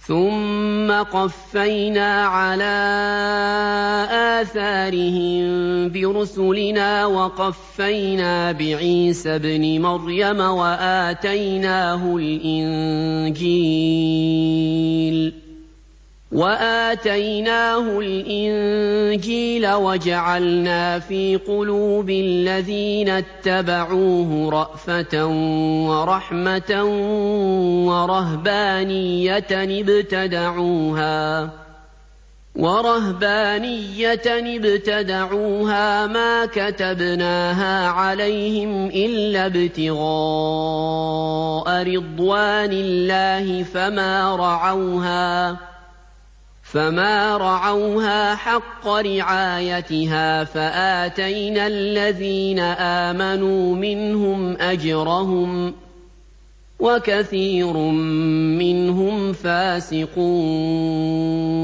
ثُمَّ قَفَّيْنَا عَلَىٰ آثَارِهِم بِرُسُلِنَا وَقَفَّيْنَا بِعِيسَى ابْنِ مَرْيَمَ وَآتَيْنَاهُ الْإِنجِيلَ وَجَعَلْنَا فِي قُلُوبِ الَّذِينَ اتَّبَعُوهُ رَأْفَةً وَرَحْمَةً وَرَهْبَانِيَّةً ابْتَدَعُوهَا مَا كَتَبْنَاهَا عَلَيْهِمْ إِلَّا ابْتِغَاءَ رِضْوَانِ اللَّهِ فَمَا رَعَوْهَا حَقَّ رِعَايَتِهَا فَآتَيْنَا الَّذِينَ آمَنُوا مِنْهُمْ أَجْرَهُمْ ۖ وَكَثِيرٌ مِّنْهُمْ فَاسِقُونَ